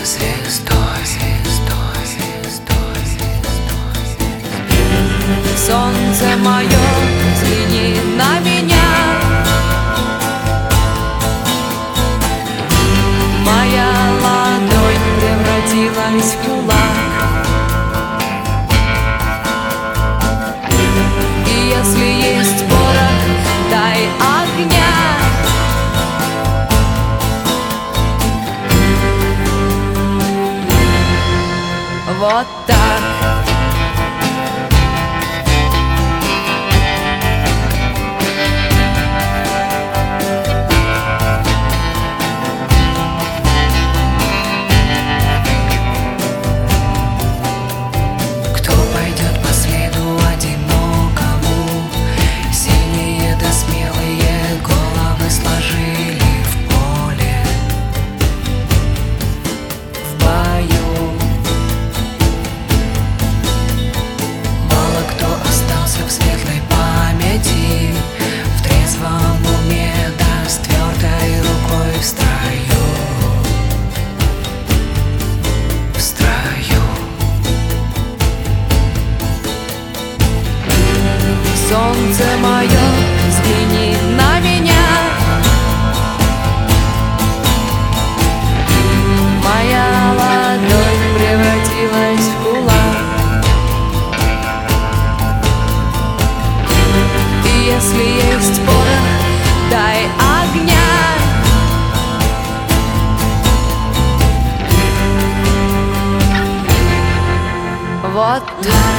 звездой, звездой, звездой, звездой. Солнце мое, взгляни на меня. Моя ладонь превратилась в кулак. И если есть порох, дай огня. Вот так. Кто пойдет по следу одинокому? Сильные да смелые головы сложили в поле, в бою. В светлой памяти, в трезвом уме, да с твердой рукой в строю, в строю. Солнце мое, взгляни на меня. Моя ладонь превратилась в кулак. Если есть порох, дай огня. Вот так.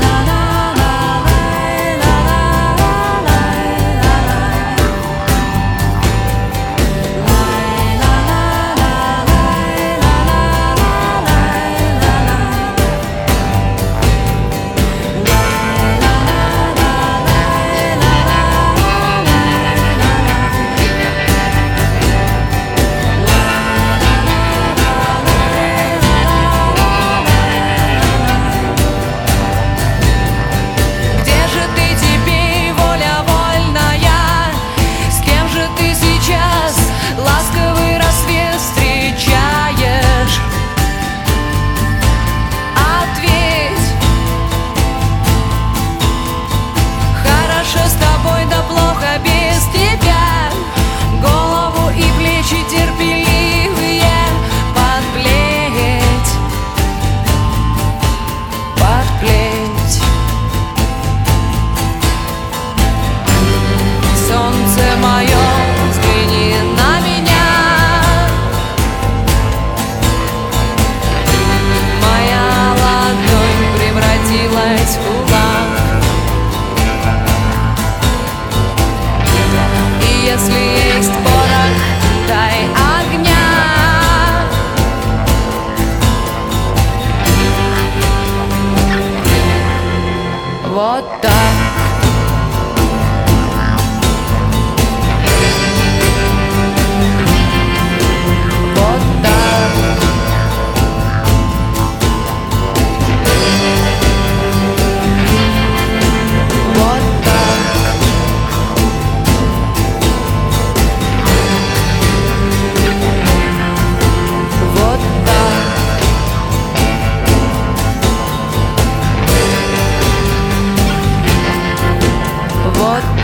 Если есть порох, дай огня. Вот так. Вот